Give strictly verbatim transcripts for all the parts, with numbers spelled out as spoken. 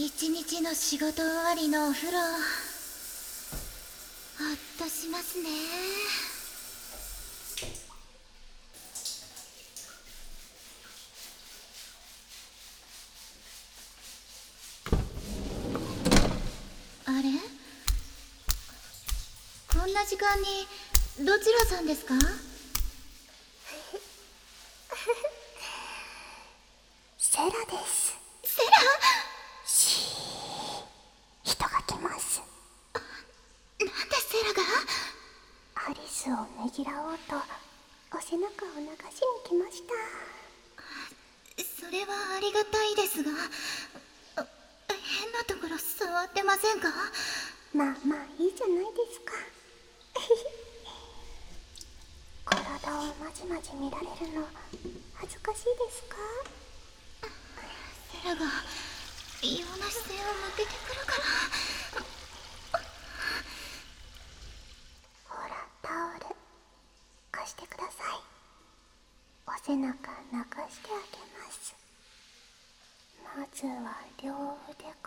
一日の仕事終わりのお風呂、ほっとしますね。あれ、こんな時間にどちらさんですか？ セラです。 セラ？ しー、人が来ます。 なんでセラが？ アリスをねぎらおうとお背中を流しに来ました。 それはありがたいですが、変なところ触ってませんか？ まあまあいいじゃないですか。体をまじまじ見られるの恥ずかしいですか？ セラが異様な視線を向けてくるから。 ほら、タオル貸してください。お背中泣かしてあげます。まずは両腕から。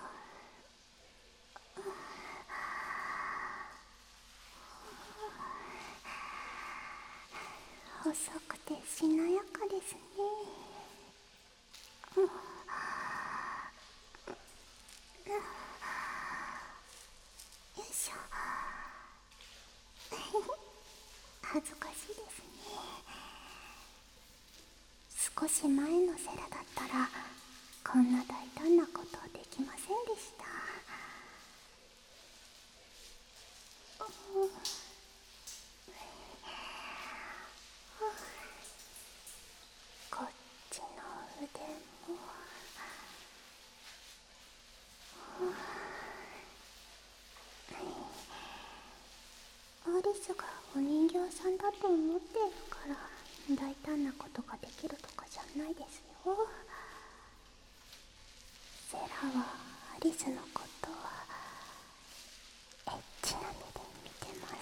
細くてしなやかですね。よいしょ。恥ずかしいですね。少し前のセラだったらこんな大胆なことできませんでした。こっちの腕も。アリスがお人形さんだと思っているから大胆なことができるとかじゃないですよ。セラはアリスのことはエッチな目で見てます。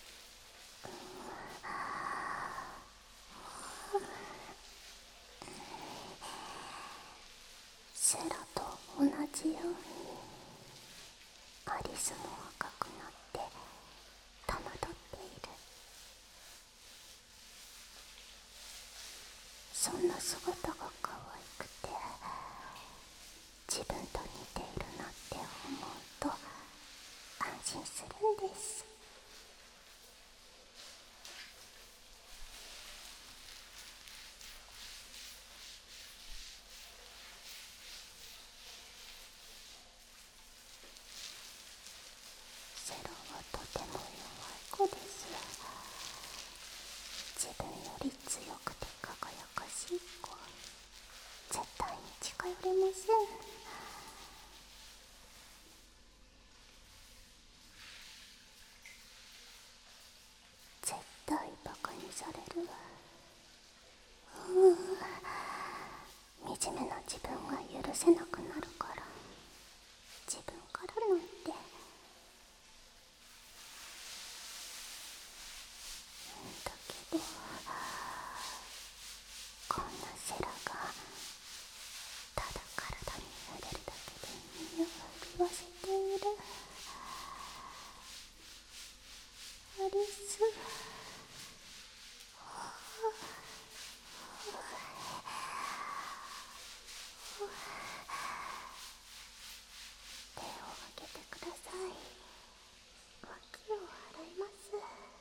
セラと同じようにアリスも赤くなって戸惑っている。そんな姿が可愛くて自分と似ているなって思うと安心するんです。セラはとても弱い子です。自分より強くて輝かしい子。絶対に近寄れません。絶対バカにされるわ。うう惨めな自分が許せなくなるから自分からなんて。だけどこんなセラがただ体に触れるだけで身を震わせている。アリス、手を挙げてください。脇を洗います。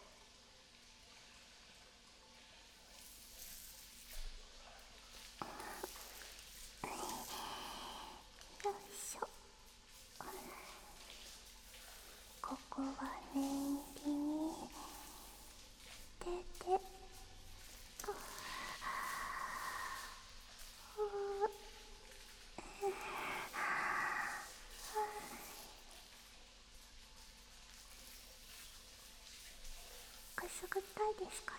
よいしょ。ここは念入りに手でくすぐったいですか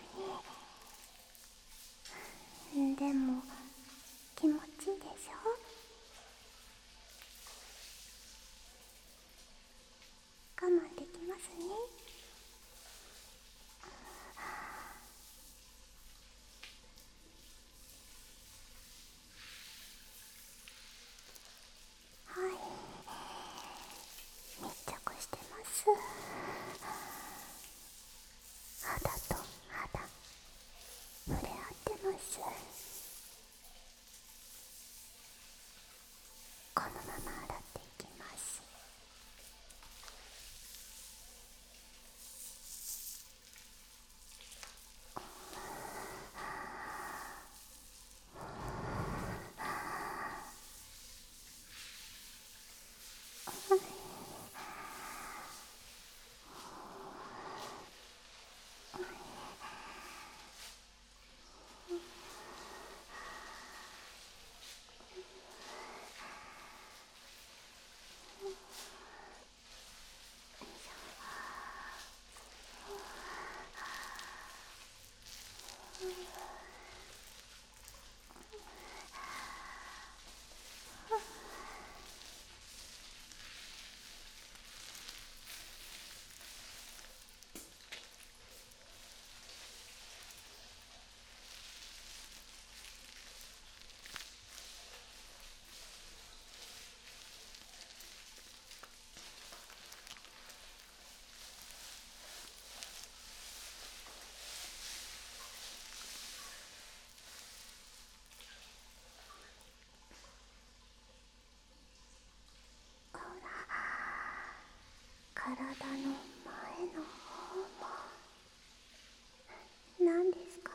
ね。でも気持ちいいでしょ。我慢できますね。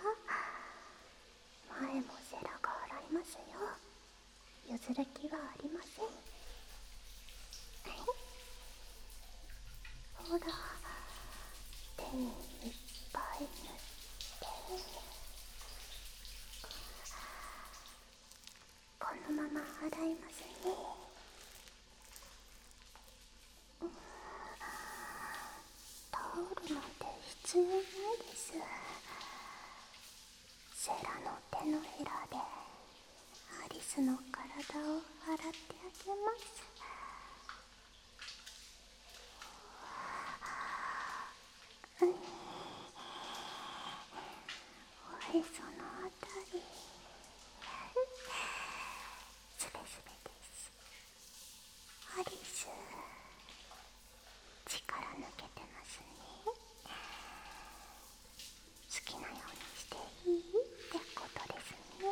前もセラが洗いますよ。譲る気はありません。ほら、手にいっぱい塗って、このまま洗いますね。タオルなんて必要ないです。セラの手のひらでアリスの体を洗ってあげます。うん、おへそのあたりすべすべです。アリス、力抜けてますね。好きなようにしていいってことですね。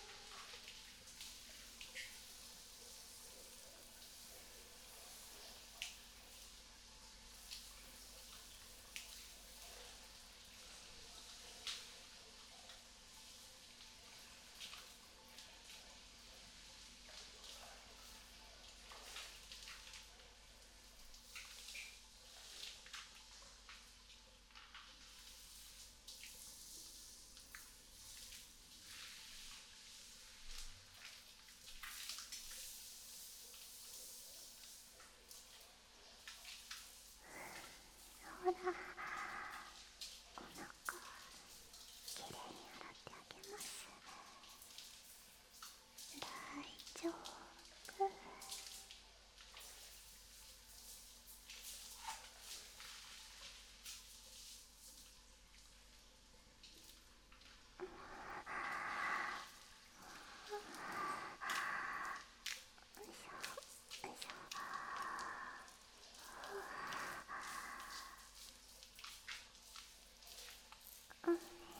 ほら、お腹きれいに洗ってあげます。大丈夫。よいしょよいしょ。うん、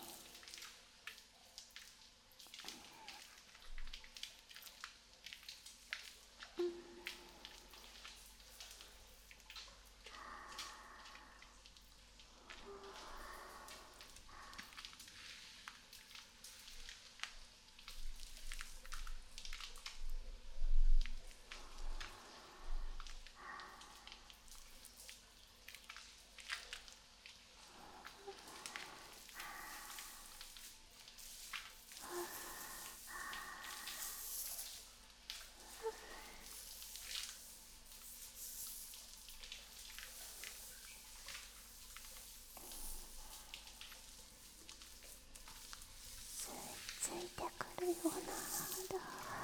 ついてくるような肌、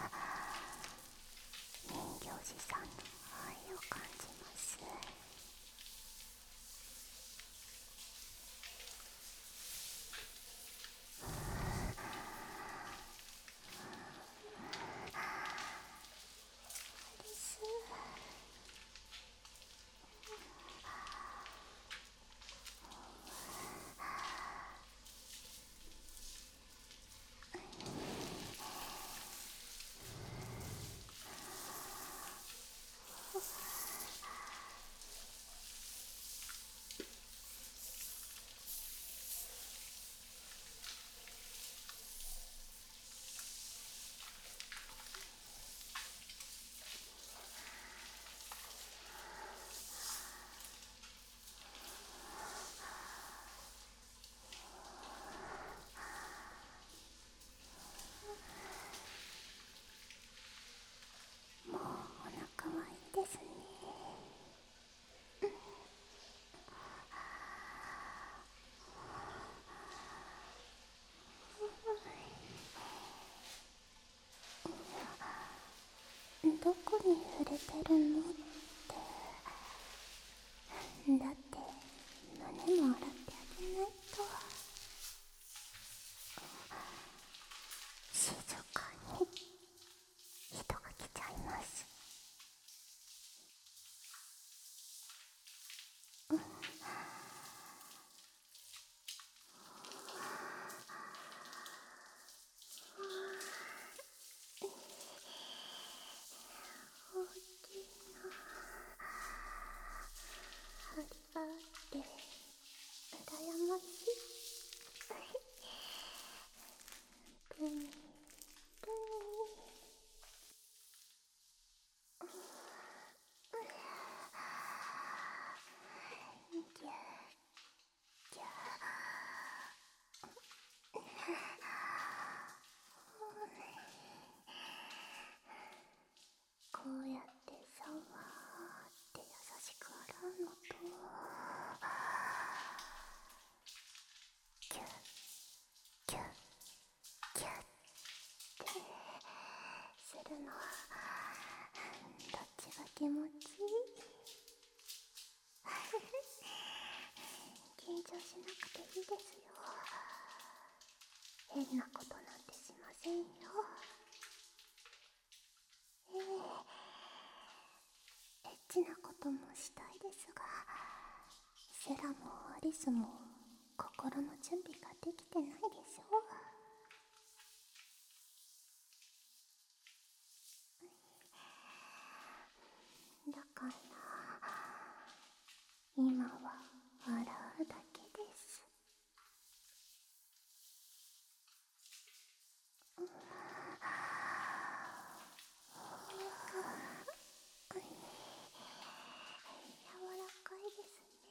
人形師さんの愛を感じます。アリス、 プニプニギュギュこうやってさわーって優しく洗うのと、キュッキュッキュッってするのはどっちが気持ちいい？緊張しなくていいですよ。変なことなんてしませんよ。ええ、エッチなこともしたいですが、セラもアリスも心の準備ができてないでしょ。だから今は笑うだけです。柔らかいですね。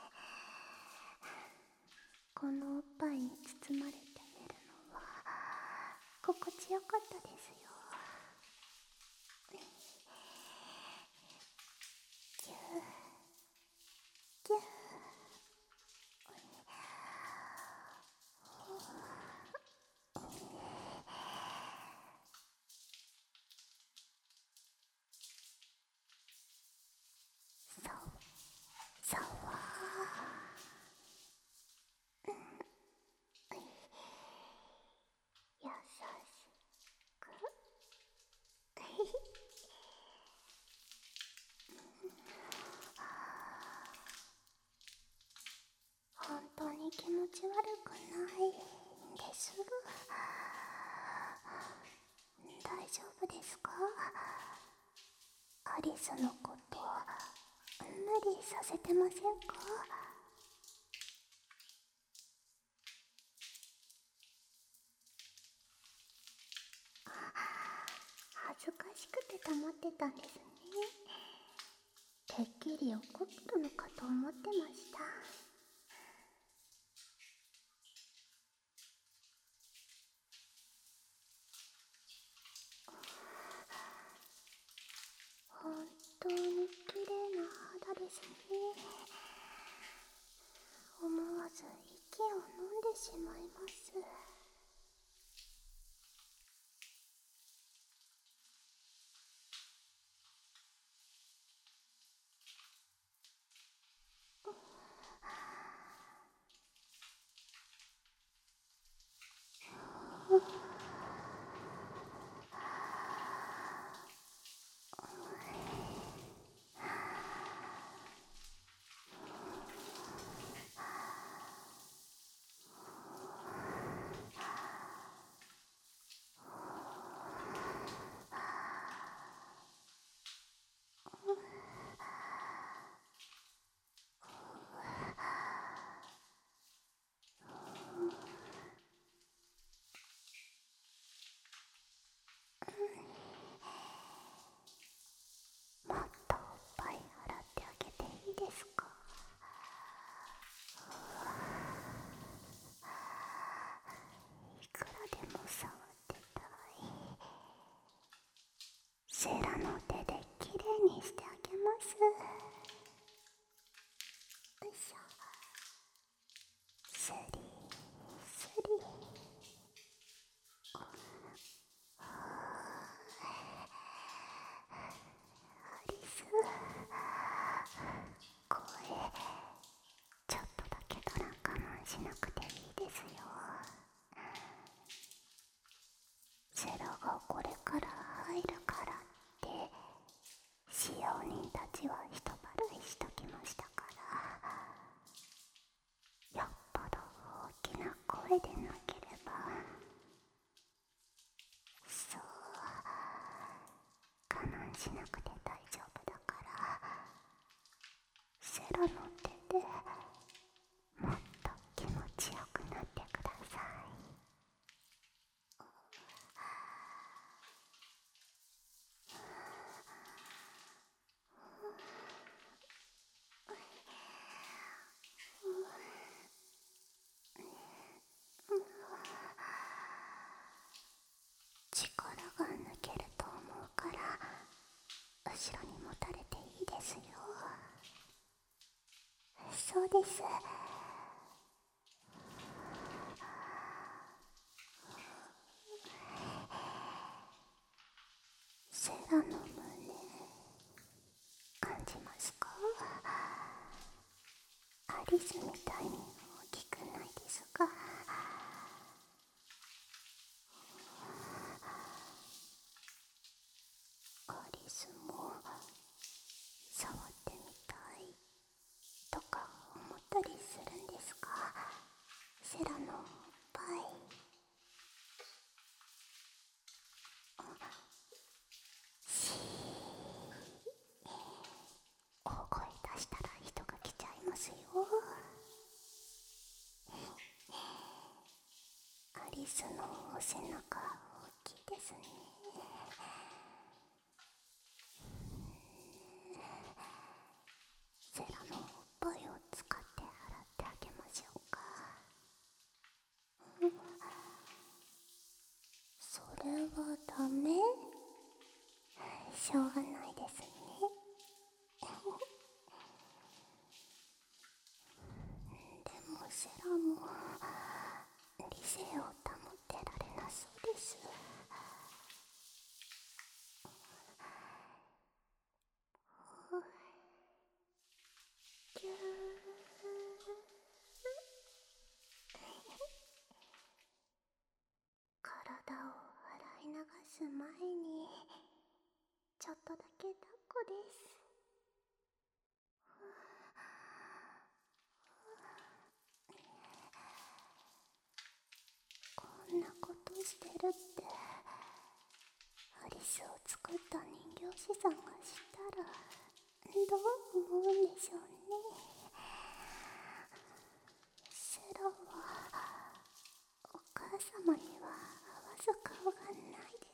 このおっぱいに包まれて寝るのは心地よかったですよ。ギューギュー。さわー、優しく本当に気持ち悪くないんですが、大丈夫ですか？アリスのこと無理させてませんか？恥ずかしくて溜まってたんですね。てっきり怒ってるのかと思ってました。本当に綺麗な肌ですね。思わず息を飲んでしまいます。もっとおっぱい洗ってあげていいですか？いくらでも触ってたい。セラの手できれいにしてあげます。よいしょ。スリスリ。アリス、声ちょっとだけなら我慢しなくていいですよ。セラがこれから入るからって使用人たちは人払いしときましたから、よっぽど大きな声でなければ。そう、我慢しなくて大丈夫だから、セラの手でもっと気持ちよくなってください。 です。セラの胸感じますか？アリスみたいに大きくないですが、アリスも触ってみたいとか思ったりするんですが、セラのおっぱい、しー、大声出したら人が来ちゃいますよ。アリスのお背中大きいですね。セラのおっぱいを使って洗ってあげましょうか。それはダメ？しょうがないですね。でもセラも理性を保ってられなそうです。キュー体を洗い流す前にちょっとだけ抱っこです。こんなことしてるってアリスを作った人形師さんが知ったらどう思うんでしょうね。セラはお母様には合わす顔がないです。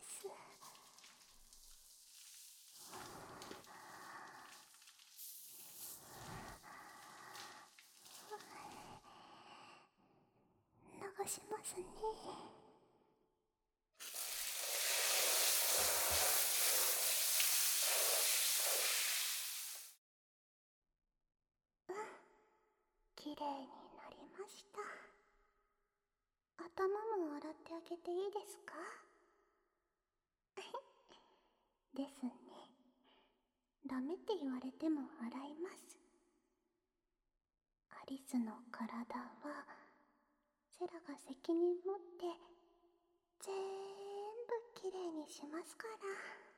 流しますね。うん、きれいになりました。頭も洗ってあげていいですか？ですね。ダメって言われても洗います。アリスの体はセラが責任持ってぜーんぶきれいにしますから。